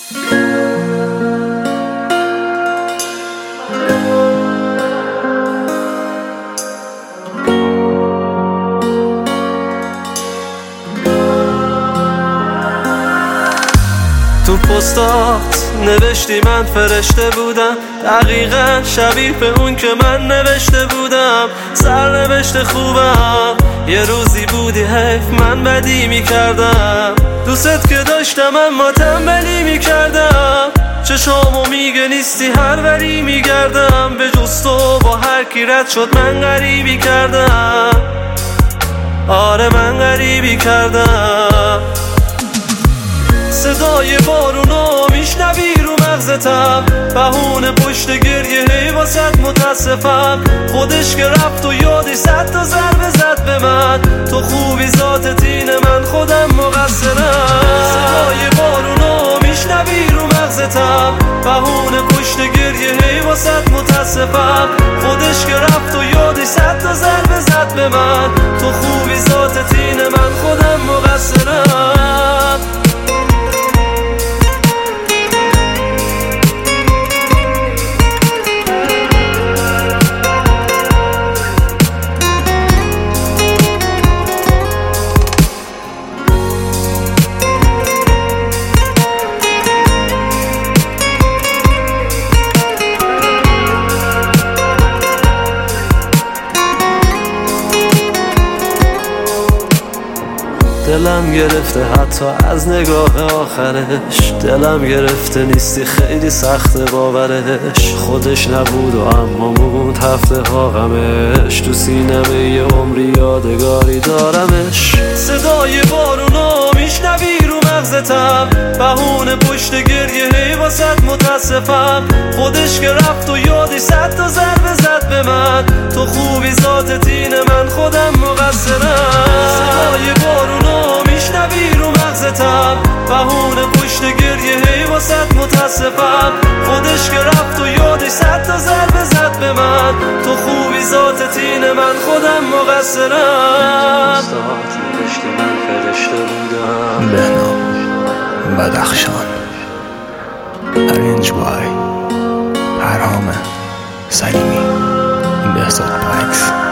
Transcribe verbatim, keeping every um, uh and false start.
تو پستات نوشتی من فرشته بودم، دقیقا شبیه به اون که من نوشته بودم. سرنوشته خوبم، یه روزی بودی حیف من بدی میکردم. دوست که داشتم اما تنبلی میکردم. چشامو میگه نیستی هر وری میگردم. به جز تو با هر کی رد شد من غریبی کردم. آره من غریبی کردم. صدای بارونو میشنوی رو مغزتم، بهونه پشت گریه هی واسد متاسفم. خودش که رفت و یادی صد تا ضربه زد به من. تو خوبی ذات تین من خودم مقصرم. صدای بارونو میشنوی رو مغزتم، بهونه پشت گریه هی واسد متاسفم. خودش که رفت و یادی صد تا ضربه زد به من. تو خوبی ذات تین من خودم مقصرم. دلم گرفته حتی از نگاه آخرش، دلم گرفته نیستی خیلی سخته باورش. خودش نبود و اما موند هفته ها غمش. تو سینمه یه عمری یادگاری دارمش. صدای بارونو میشنوی رو مغزتم، بهونه پشت گریه هی واسد متاسفم. خودش که رفت و یادی صد تا ضربه زد به من. تو خوبی ذات تین من خودم مقصرم. صدای بارونو میشنوی رو مغزتم، بهونه پشت گریه هی واسد متاسفم. خودش که رفت و یادی صد تا ضربه زد به من. تو خوبی ذات تین من خودم مقصرم. پستات نوشتی من فرشته بودم. بهنام بدخشان. ارنج بای پرهام سلیمی. بهزاد پکس.